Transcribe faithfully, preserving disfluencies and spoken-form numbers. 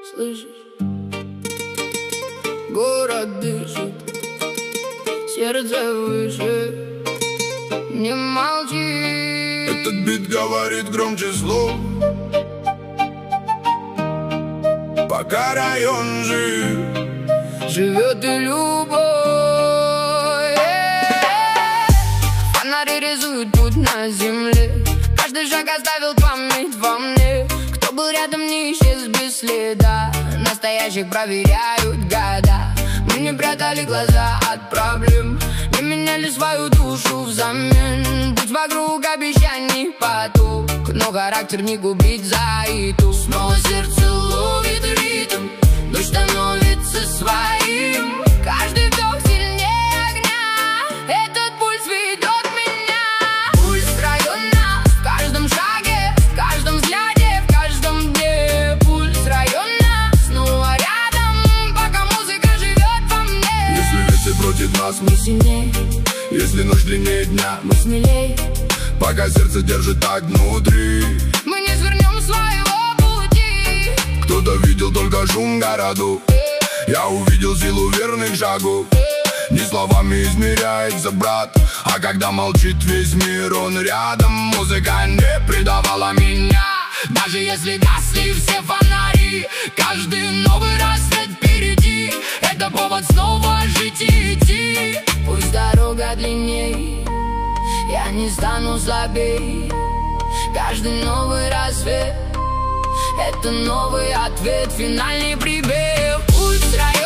Слышишь? Город дышит, сердце выше, не молчи. Этот бит говорит громче слов, пока район жив, живет и любовь. Фонари рисуют путь на земле, каждый шаг оставил память во мне. Кто был рядом, не исчез без следа, настоящих проверяют года. Мы не прятали глаза от проблем, не меняли свою душу взамен. Путь вокруг обещаний поток, но характер не губит за итог. Снова сердце ловит ритм, дождь становится своим. Каждый вдох сильнее огня, этот пульс ведет меня. Пульс района в каждом шаге, в каждом взгляде, в каждом дне. Пульс района снова рядом, пока музыка живет во мне. Если ветер против нас, мы сильнее. Если ночь длиннее дня, мы смелее. Пока сердце держит так внутри, мы не свернем своего пути. Кто-то видел только шум городу, я увидел силу верных шагов. Не словами измеряется брат, а когда молчит весь мир, он рядом. Музыка не предавала меня, даже если гасли все фонари. Каждый новый рассвет впереди, это повод снова жить и идти. Пусть дорога длинней, я не стану слабей. Каждый новый рассвет — это новый ответ, финальный припев. Пульс района